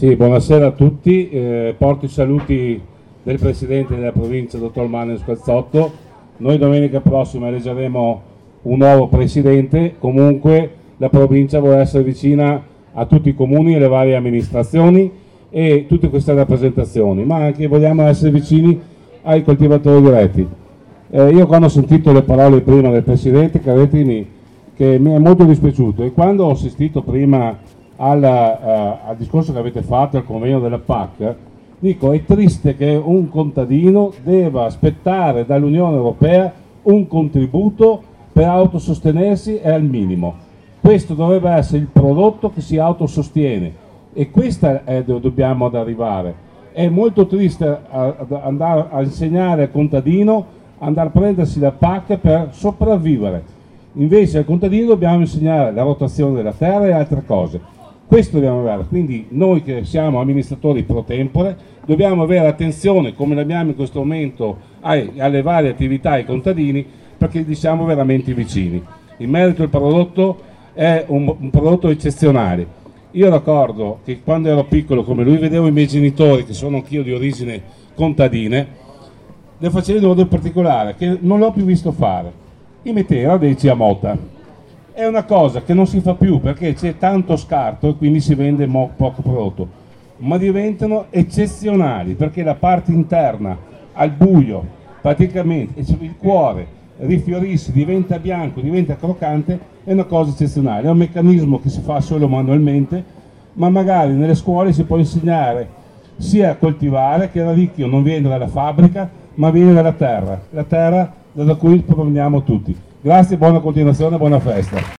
Sì, buonasera a tutti, porto i saluti del Presidente della provincia, dottor Manuel Squazzotto. Noi domenica prossima eleggeremo un nuovo Presidente, comunque la provincia vuole essere vicina a tutti i comuni e le varie amministrazioni e tutte queste rappresentazioni, ma anche vogliamo essere vicini ai coltivatori diretti. Io quando ho sentito le parole prima del Presidente Caretini, che mi è molto dispiaciuto, e quando ho assistito prima al discorso che avete fatto al convegno della PAC, dico è triste che un contadino debba aspettare dall'Unione Europea un contributo per autosostenersi è al minimo. Questo dovrebbe essere il prodotto che si autosostiene e questa è dove dobbiamo ad arrivare. È molto triste andare a insegnare al contadino, andare a prendersi la PAC per sopravvivere. Invece al contadino dobbiamo insegnare la rotazione della terra e altre cose. Questo dobbiamo avere, quindi noi che siamo amministratori pro tempore dobbiamo avere attenzione, come l'abbiamo in questo momento, alle varie attività ai contadini, perché li siamo veramente vicini. In merito al prodotto è un prodotto eccezionale. Io ricordo che quando ero piccolo, come lui, vedevo i miei genitori, che sono anch'io di origine contadine, le facevo in modo particolare, che non l'ho più visto fare. I metteva dei ciamotta. È una cosa che non si fa più perché c'è tanto scarto e quindi si vende poco prodotto, ma diventano eccezionali perché la parte interna al buio, praticamente il cuore rifiorisce, diventa bianco, diventa croccante, è una cosa eccezionale. È un meccanismo che si fa solo manualmente, ma magari nelle scuole si può insegnare sia a coltivare che il ricchio non viene dalla fabbrica ma viene dalla terra, la terra da cui proveniamo tutti. Grazie, buona continuazione, buona festa.